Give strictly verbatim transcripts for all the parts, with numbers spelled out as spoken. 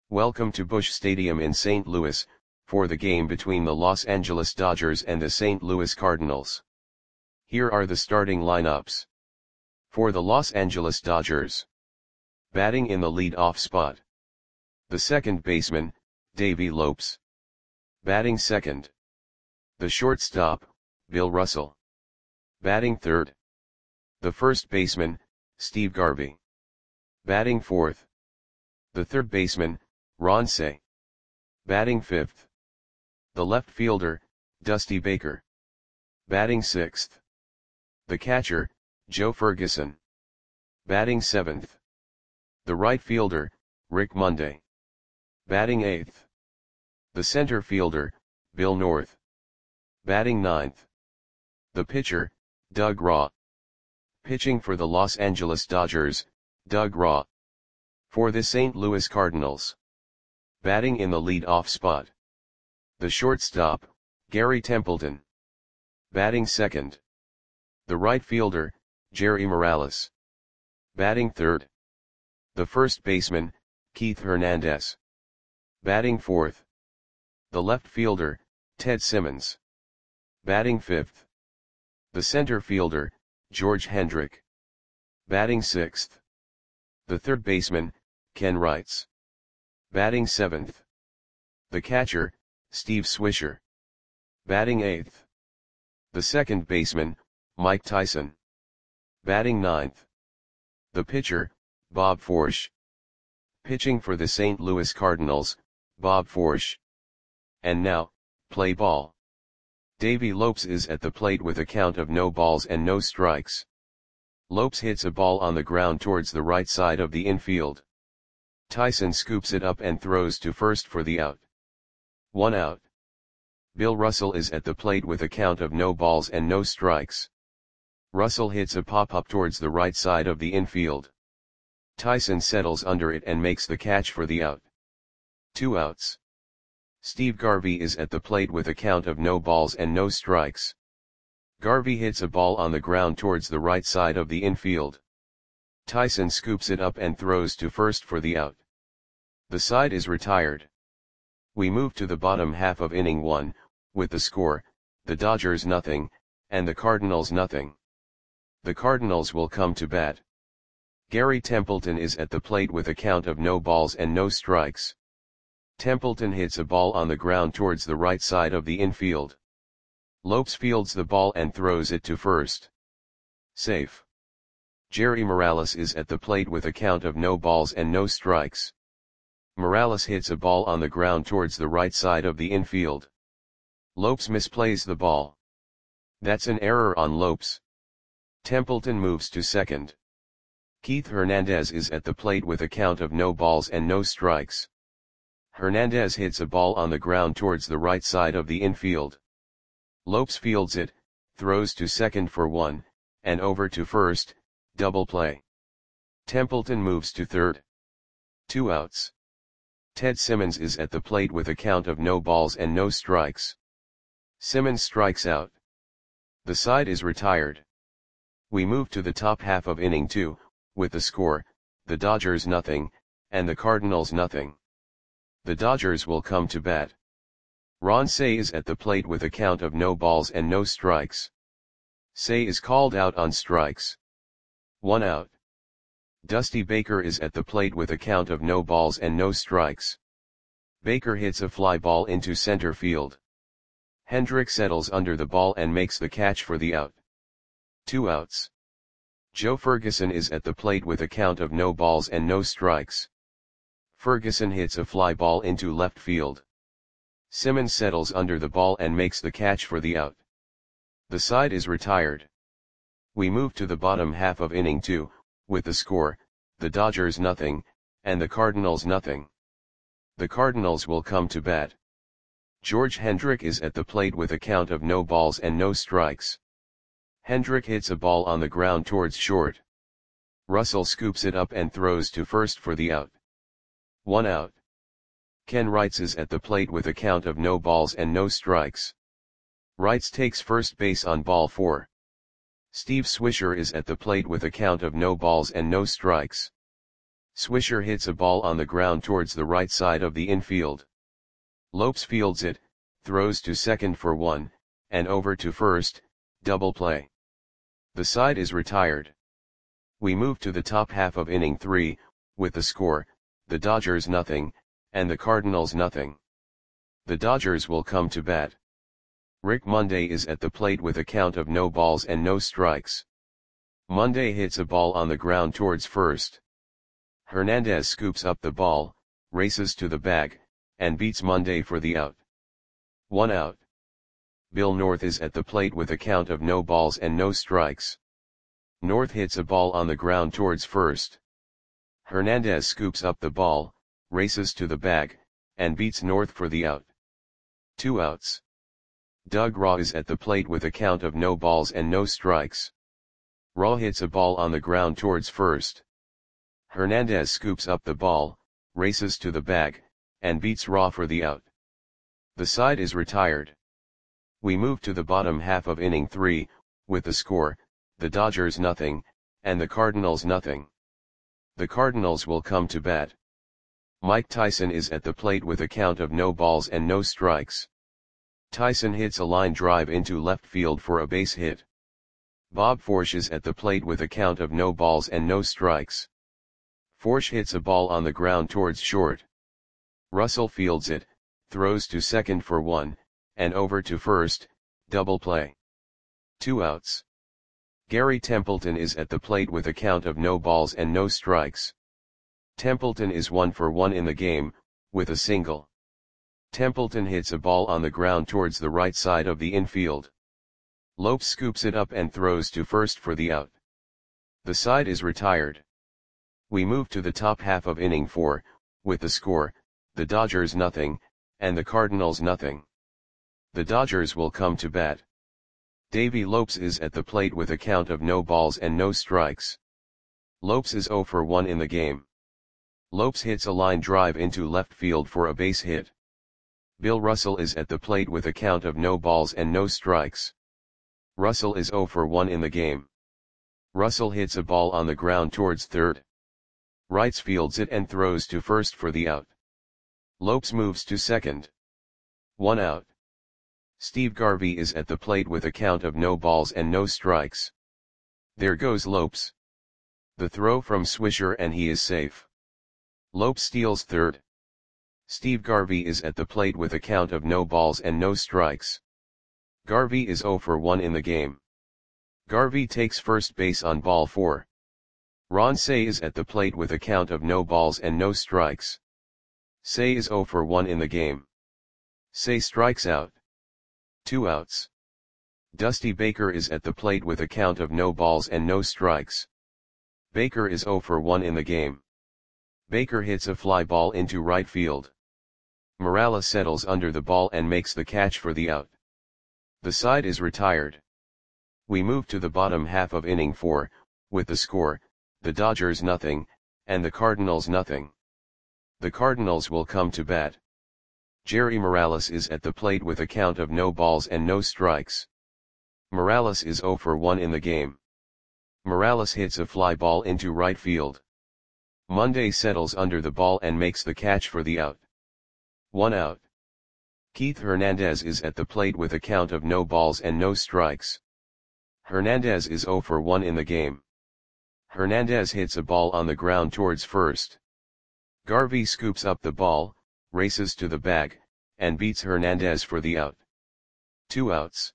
Welcome to Busch Stadium in Saint Louis, for the game between the Los Angeles Dodgers and the Saint Louis Cardinals. Here are the starting lineups. For the Los Angeles Dodgers. Batting in the lead-off spot. The second baseman, Davey Lopes. Batting second. The shortstop, Bill Russell. Batting third. The first baseman, Steve Garvey. Batting fourth. The third baseman, Ron Cey. Batting fifth. The left fielder, Dusty Baker. Batting sixth. The catcher, Joe Ferguson. Batting seventh. The right fielder, Rick Monday. Batting eighth. The center fielder, Bill North. Batting ninth. The pitcher, Doug Raw. Pitching for the Los Angeles Dodgers, Doug Raw. For the Saint Louis Cardinals. Batting in the lead-off spot. The shortstop, Gary Templeton. Batting second. The right fielder, Jerry Morales. Batting third. The first baseman, Keith Hernandez. Batting fourth. The left fielder, Ted Simmons. Batting fifth. The center fielder, George Hendrick. Batting sixth. The third baseman, Ken Wrights. Batting seventh. The catcher, Steve Swisher. Batting eighth. The second baseman, Mike Tyson. Batting ninth. The pitcher, Bob Forsch. Pitching for the Saint Louis Cardinals, Bob Forsch. And now, play ball. Davey Lopes is at the plate with a count of no balls and no strikes. Lopes hits a ball on the ground towards the right side of the infield. Tyson scoops it up and throws to first for the out. One out. Bill Russell is at the plate with a count of no balls and no strikes. Russell hits a pop-up towards the right side of the infield. Tyson settles under it and makes the catch for the out. Two outs. Steve Garvey is at the plate with a count of no balls and no strikes. Garvey hits a ball on the ground towards the right side of the infield. Tyson scoops it up and throws to first for the out. The side is retired. We move to the bottom half of inning one, with the score, the Dodgers nothing, and the Cardinals nothing. The Cardinals will come to bat. Gary Templeton is at the plate with a count of no balls and no strikes. Templeton hits a ball on the ground towards the right side of the infield. Lopes fields the ball and throws it to first. Safe. Jerry Morales is at the plate with a count of no balls and no strikes. Morales hits a ball on the ground towards the right side of the infield. Lopes misplays the ball. That's an error on Lopes. Templeton moves to second. Keith Hernandez is at the plate with a count of no balls and no strikes. Hernandez hits a ball on the ground towards the right side of the infield. Lopes fields it, throws to second for one, and over to first, double play. Templeton moves to third. Two outs. Ted Simmons is at the plate with a count of no balls and no strikes. Simmons strikes out. The side is retired. We move to the top half of inning two, with the score, the Dodgers nothing, and the Cardinals nothing. The Dodgers will come to bat. Ron Cey is at the plate with a count of no balls and no strikes. Cey is called out on strikes. One out. Dusty Baker is at the plate with a count of no balls and no strikes. Baker hits a fly ball into center field. Hendrick settles under the ball and makes the catch for the out. Two outs. Joe Ferguson is at the plate with a count of no balls and no strikes. Ferguson hits a fly ball into left field. Simmons settles under the ball and makes the catch for the out. The side is retired. We move to the bottom half of inning two, with the score, the Dodgers nothing, and the Cardinals nothing. The Cardinals will come to bat. George Hendrick is at the plate with a count of no balls and no strikes. Hendrick hits a ball on the ground towards short. Russell scoops it up and throws to first for the out. One out. Ken Wrights is at the plate with a count of no balls and no strikes. Wrights takes first base on ball four. Steve Swisher is at the plate with a count of no balls and no strikes. Swisher hits a ball on the ground towards the right side of the infield. Lopes fields it, throws to second for one, and over to first, double play. The side is retired. We move to the top half of inning three, with the score, the Dodgers nothing, and the Cardinals nothing. The Dodgers will come to bat. Rick Monday is at the plate with a count of no balls and no strikes. Monday hits a ball on the ground towards first. Hernandez scoops up the ball, races to the bag, and beats Monday for the out. One out. Bill North is at the plate with a count of no balls and no strikes. North hits a ball on the ground towards first. Hernandez scoops up the ball, races to the bag, and beats North for the out. Two outs. Doug Raw is at the plate with a count of no balls and no strikes. Raw hits a ball on the ground towards first. Hernandez scoops up the ball, races to the bag, and beats Raw for the out. The side is retired. We move to the bottom half of inning three, with the score, the Dodgers nothing, and the Cardinals nothing. The Cardinals will come to bat. Mike Tyson is at the plate with a count of no balls and no strikes. Tyson hits a line drive into left field for a base hit. Bob Forsch is at the plate with a count of no balls and no strikes. Forsch hits a ball on the ground towards short. Russell fields it, throws to second for one, and over to first, double play. Two outs. Gary Templeton is at the plate with a count of no balls and no strikes. Templeton is one for one in the game, with a single. Templeton hits a ball on the ground towards the right side of the infield. Lopes scoops it up and throws to first for the out. The side is retired. We move to the top half of inning four, with the score, the Dodgers nothing, and the Cardinals nothing. The Dodgers will come to bat. Davey Lopes is at the plate with a count of no balls and no strikes. Lopes is zero for one in the game. Lopes hits a line drive into left field for a base hit. Bill Russell is at the plate with a count of no balls and no strikes. Russell is zero for one in the game. Russell hits a ball on the ground towards third. Wrights fields it and throws to first for the out. Lopes moves to second. One out. Steve Garvey is at the plate with a count of no balls and no strikes. There goes Lopes. The throw from Swisher and he is safe. Lopes steals third. Steve Garvey is at the plate with a count of no balls and no strikes. Garvey is zero for one in the game. Garvey takes first base on ball four. Ron Cey is at the plate with a count of no balls and no strikes. Cey is zero for one in the game. Cey strikes out. Two outs. Dusty Baker is at the plate with a count of no balls and no strikes. Baker is zero for one in the game. Baker hits a fly ball into right field. Morales settles under the ball and makes the catch for the out. The side is retired. We move to the bottom half of inning four, with the score, the Dodgers nothing, and the Cardinals nothing. The Cardinals will come to bat. Jerry Morales is at the plate with a count of no balls and no strikes. Morales is zero for one in the game. Morales hits a fly ball into right field. Monday settles under the ball and makes the catch for the out. One out. Keith Hernandez is at the plate with a count of no balls and no strikes. Hernandez is zero for one in the game. Hernandez hits a ball on the ground towards first. Garvey scoops up the ball, races to the bag, and beats Hernandez for the out. Two outs.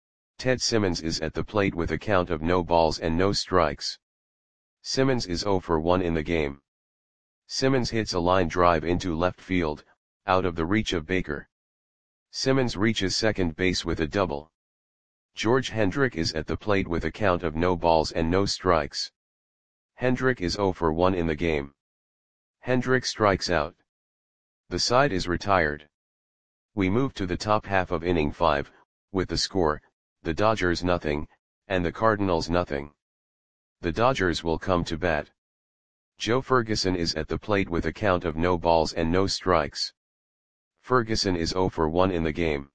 Ted Simmons is at the plate with a count of no balls and no strikes. Simmons is zero for one in the game. Simmons hits a line drive into left field, out of the reach of Baker. Simmons reaches second base with a double. George Hendrick is at the plate with a count of no balls and no strikes. Hendrick is zero for one in the game. Hendrick strikes out. The side is retired. We move to the top half of inning five, with the score, the Dodgers nothing, and the Cardinals nothing. The Dodgers will come to bat. Joe Ferguson is at the plate with a count of no balls and no strikes. Ferguson is zero for one in the game.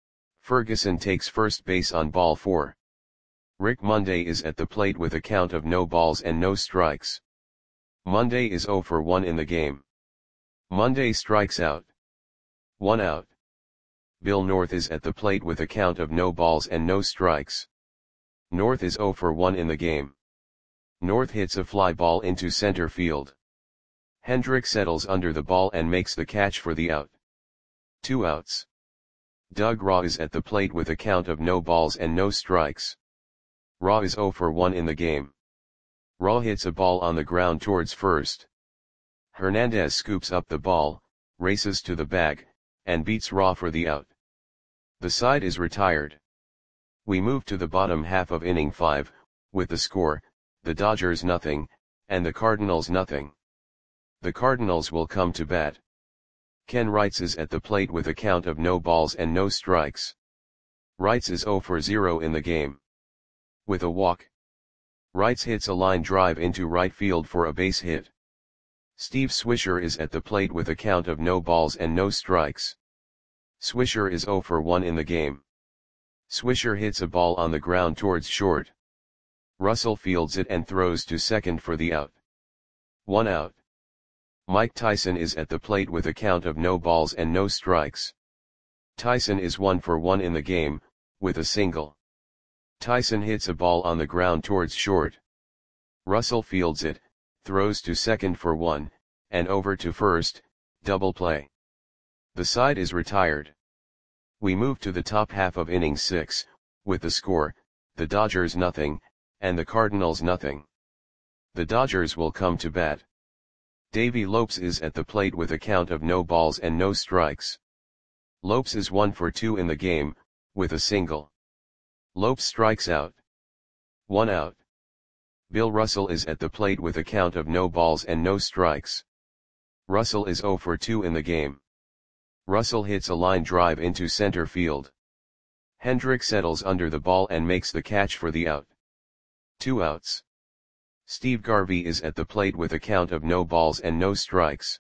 Ferguson takes first base on ball four. Rick Monday is at the plate with a count of no balls and no strikes. Monday is zero for one in the game. Monday strikes out. One out. Bill North is at the plate with a count of no balls and no strikes. North is zero for one in the game. North hits a fly ball into center field. Hendrick settles under the ball and makes the catch for the out. Two outs. Doug Raw is at the plate with a count of no balls and no strikes. Raw is zero for one in the game. Raw hits a ball on the ground towards first. Hernandez scoops up the ball, races to the bag, and beats Raw for the out. The side is retired. We move to the bottom half of inning five, with the score, the Dodgers nothing, and the Cardinals nothing. The Cardinals will come to bat. Ken Wrights is at the plate with a count of no balls and no strikes. Wrights is zero for zero in the game. With a walk. Wrights hits a line drive into right field for a base hit. Steve Swisher is at the plate with a count of no balls and no strikes. Swisher is zero for one in the game. Swisher hits a ball on the ground towards short. Russell fields it and throws to second for the out. One out. Mike Tyson is at the plate with a count of no balls and no strikes. Tyson is one for one in the game, with a single. Tyson hits a ball on the ground towards short. Russell fields it, throws to second for one, and over to first, double play. The side is retired. We move to the top half of inning six, with the score, the Dodgers nothing, and the Cardinals nothing. The Dodgers will come to bat. Davey Lopes is at the plate with a count of no balls and no strikes. Lopes is one for two in the game, with a single. Lopes strikes out. One out. Bill Russell is at the plate with a count of no balls and no strikes. Russell is zero for two in the game. Russell hits a line drive into center field. Hendrick settles under the ball and makes the catch for the out. Two outs. Steve Garvey is at the plate with a count of no balls and no strikes.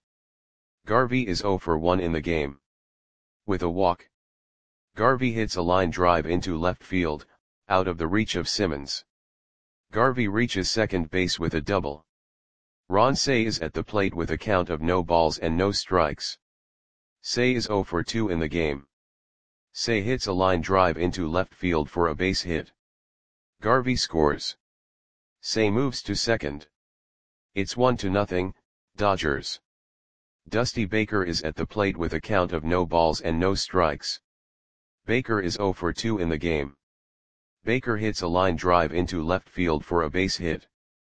Garvey is zero for one in the game. With a walk. Garvey hits a line drive into left field, out of the reach of Simmons. Garvey reaches second base with a double. Ron Cey is at the plate with a count of no balls and no strikes. Cey is zero for two in the game. Cey hits a line drive into left field for a base hit. Garvey scores. Cey moves to second. It's one to nothing, Dodgers. Dusty Baker is at the plate with a count of no balls and no strikes. Baker is zero for two in the game. Baker hits a line drive into left field for a base hit.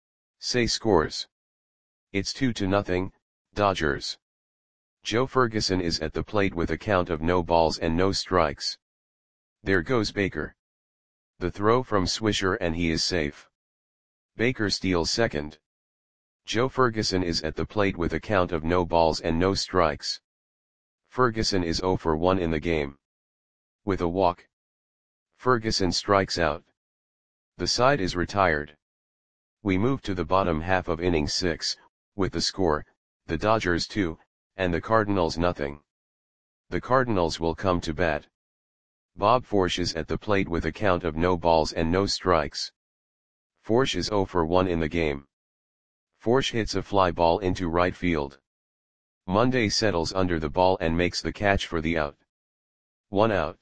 Cey scores. It's two to nothing, Dodgers. Joe Ferguson is at the plate with a count of no balls and no strikes. There goes Baker. The throw from Swisher and he is safe. Baker steals second. Joe Ferguson is at the plate with a count of no balls and no strikes. Ferguson is zero for one in the game. With a walk. Ferguson strikes out. The side is retired. We move to the bottom half of inning six, with the score, the Dodgers two, and the Cardinals nothing. The Cardinals will come to bat. Bob Forsch is at the plate with a count of no balls and no strikes. Forsch is zero for one in the game. Forsch hits a fly ball into right field. Monday settles under the ball and makes the catch for the out. One out.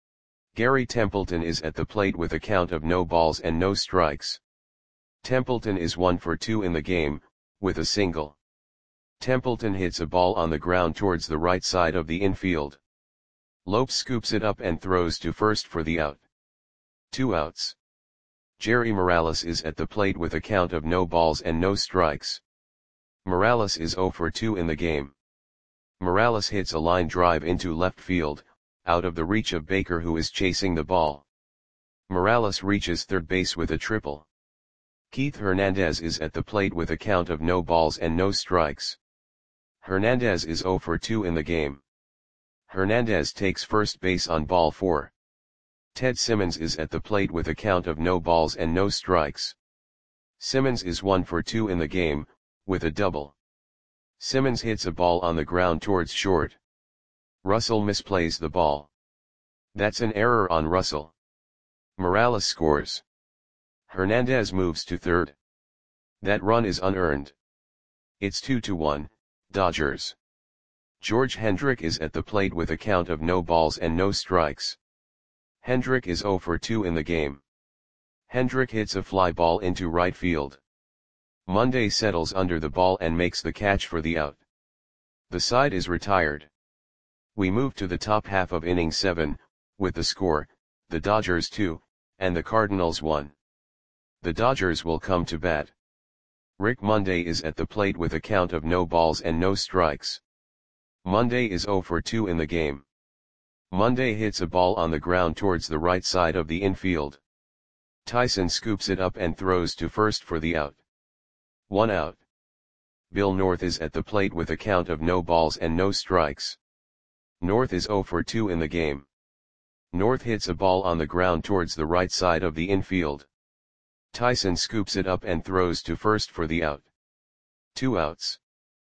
Gary Templeton is at the plate with a count of no balls and no strikes. Templeton is one for two in the game, with a single. Templeton hits a ball on the ground towards the right side of the infield. Lopes scoops it up and throws to first for the out. Two outs. Jerry Morales is at the plate with a count of no balls and no strikes. Morales is zero for two in the game. Morales hits a line drive into left field, out of the reach of Baker who is chasing the ball. Morales reaches third base with a triple. Keith Hernandez is at the plate with a count of no balls and no strikes. Hernandez is zero for two in the game. Hernandez takes first base on ball four. Ted Simmons is at the plate with a count of no balls and no strikes. Simmons is one for two in the game, with a double. Simmons hits a ball on the ground towards short. Russell misplays the ball. That's an error on Russell. Morales scores. Hernandez moves to third. That run is unearned. It's two to one, Dodgers. George Hendrick is at the plate with a count of no balls and no strikes. Hendrick is oh for two in the game. Hendrick hits a fly ball into right field. Monday settles under the ball and makes the catch for the out. The side is retired. We move to the top half of inning seven, with the score, the Dodgers two, and the Cardinals one. The Dodgers will come to bat. Rick Monday is at the plate with a count of no balls and no strikes. Monday is oh for two in the game. Monday hits a ball on the ground towards the right side of the infield. Tyson scoops it up and throws to first for the out. One out. Bill North is at the plate with a count of no balls and no strikes. North is oh for two in the game. North hits a ball on the ground towards the right side of the infield. Tyson scoops it up and throws to first for the out. Two outs.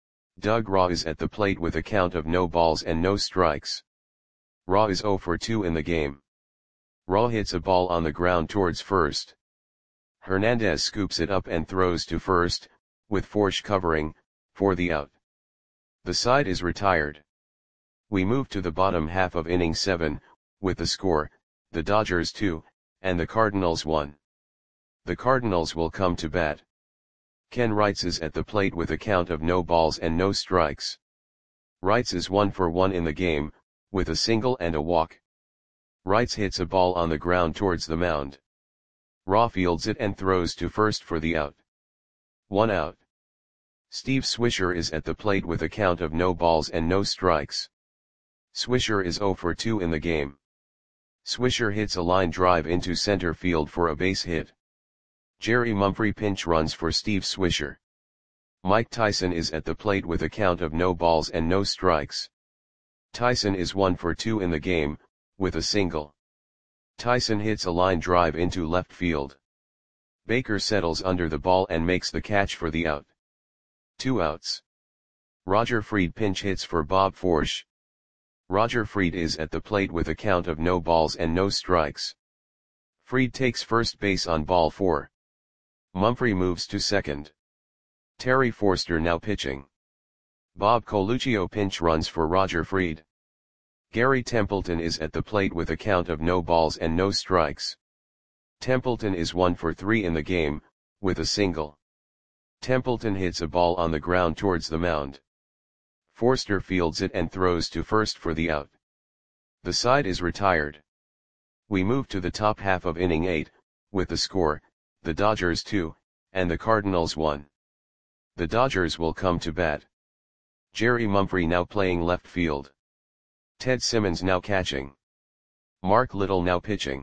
Doug Raw is at the plate with a count of no balls and no strikes. Raw is oh for two in the game. Raw hits a ball on the ground towards first. Hernandez scoops it up and throws to first, with Forsch covering, for the out. The side is retired. We move to the bottom half of inning seven, with the score, the Dodgers two, and the Cardinals one. The Cardinals will come to bat. Ken Wrights is at the plate with a count of no balls and no strikes. Wrights is one for one in the game, with a single and a walk. Wrights hits a ball on the ground towards the mound. Raw fields it and throws to first for the out. One out. Steve Swisher is at the plate with a count of no balls and no strikes. Swisher is oh for two in the game. Swisher hits a line drive into center field for a base hit. Jerry Mumphrey pinch runs for Steve Swisher. Mike Tyson is at the plate with a count of no balls and no strikes. Tyson is one for two in the game, with a single. Tyson hits a line drive into left field. Baker settles under the ball and makes the catch for the out. Two outs. Roger Freed pinch hits for Bob Forsch. Roger Freed is at the plate with a count of no balls and no strikes. Freed takes first base on ball four. Mumphrey moves to second. Terry Forster now pitching. Bob Coluccio pinch runs for Roger Freed. Gary Templeton is at the plate with a count of no balls and no strikes. Templeton is one for three in the game, with a single. Templeton hits a ball on the ground towards the mound. Forster fields it and throws to first for the out. The side is retired. We move to the top half of inning eight, with the score, the Dodgers two, and the Cardinals one. The Dodgers will come to bat. Jerry Mumphrey now playing left field. Ted Simmons now catching. Mark Little now pitching.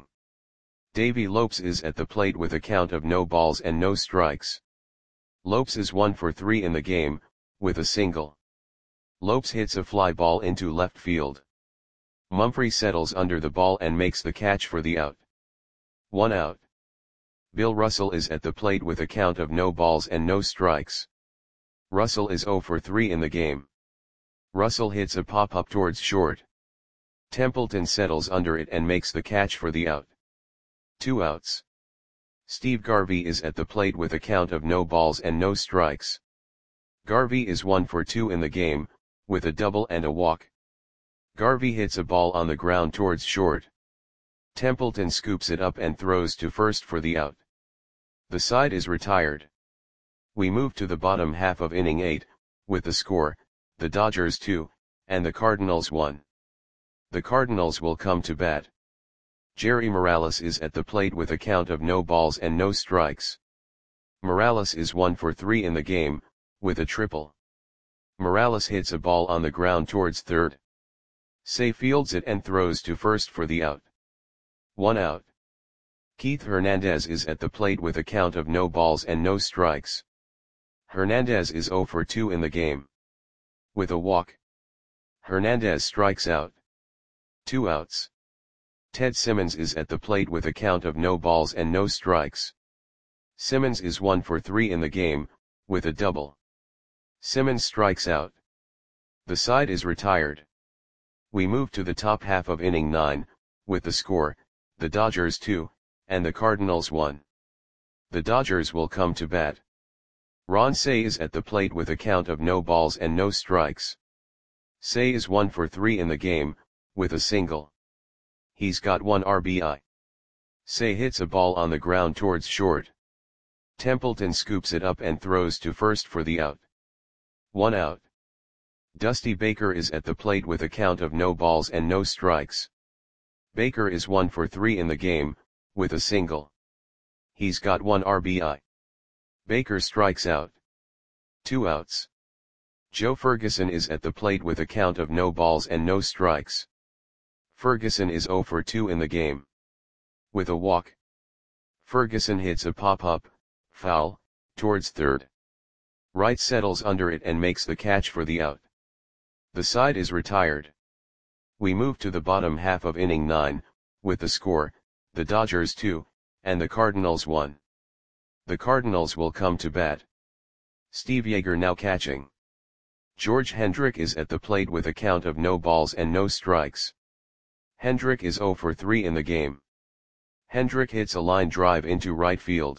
Davey Lopes is at the plate with a count of no balls and no strikes. Lopes is one for three in the game, with a single. Lopes hits a fly ball into left field. Mumphrey settles under the ball and makes the catch for the out. One out. Bill Russell is at the plate with a count of no balls and no strikes. Russell is oh for three in the game. Russell hits a pop-up towards short. Templeton settles under it and makes the catch for the out. Two outs. Steve Garvey is at the plate with a count of no balls and no strikes. Garvey is one for two in the game, with a double and a walk. Garvey hits a ball on the ground towards short. Templeton scoops it up and throws to first for the out. The side is retired. We move to the bottom half of inning eight, with the score, the Dodgers two, and the Cardinals one. The Cardinals will come to bat. Jerry Morales is at the plate with a count of no balls and no strikes. Morales is one for three in the game, with a triple. Morales hits a ball on the ground towards third. Say fields it and throws to first for the out. One out. Keith Hernandez is at the plate with a count of no balls and no strikes. Hernandez is oh for two in the game. With a walk. Hernandez strikes out. Two outs. Ted Simmons is at the plate with a count of no balls and no strikes. Simmons is one for three in the game, with a double. Simmons strikes out. The side is retired. We move to the top half of inning nine, with the score, the Dodgers two, and the Cardinals one. The Dodgers will come to bat. Ron Cey is at the plate with a count of no balls and no strikes. Cey is one for three in the game, with a single. He's got one R B I. Cey hits a ball on the ground towards short. Templeton scoops it up and throws to first for the out. One out. Dusty Baker is at the plate with a count of no balls and no strikes. Baker is one for three in the game, with a single. He's got one R B I. Baker strikes out. Two outs. Joe Ferguson is at the plate with a count of no balls and no strikes. Ferguson is zero for two in the game. With a walk. Ferguson hits a pop-up, foul, towards third. Wright settles under it and makes the catch for the out. The side is retired. We move to the bottom half of inning nine, with the score, the Dodgers two, and the Cardinals one. The Cardinals will come to bat. Steve Yeager now catching. George Hendrick is at the plate with a count of no balls and no strikes. Hendrick is zero for three in the game. Hendrick hits a line drive into right field.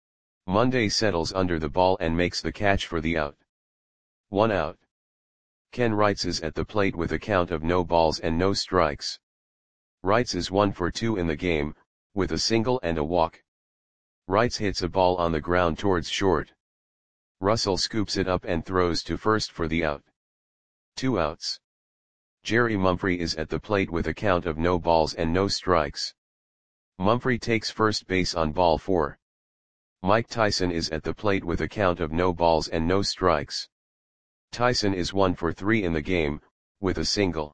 Monday settles under the ball and makes the catch for the out. One out. Ken Wrights is at the plate with a count of no balls and no strikes. Wrights is one for two in the game, with a single and a walk. Wrights hits a ball on the ground towards short. Russell scoops it up and throws to first for the out. Two outs. Jerry Mumphrey is at the plate with a count of no balls and no strikes. Mumphrey takes first base on ball four. Mike Tyson is at the plate with a count of no balls and no strikes. Tyson is one for three in the game, with a single.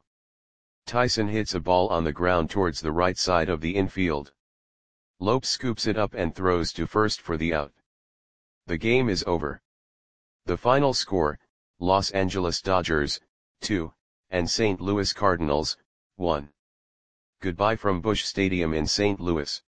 Tyson hits a ball on the ground towards the right side of the infield. Lopes scoops it up and throws to first for the out. The game is over. The final score, Los Angeles Dodgers, two, and Saint Louis Cardinals, one. Goodbye from Busch Stadium in Saint Louis.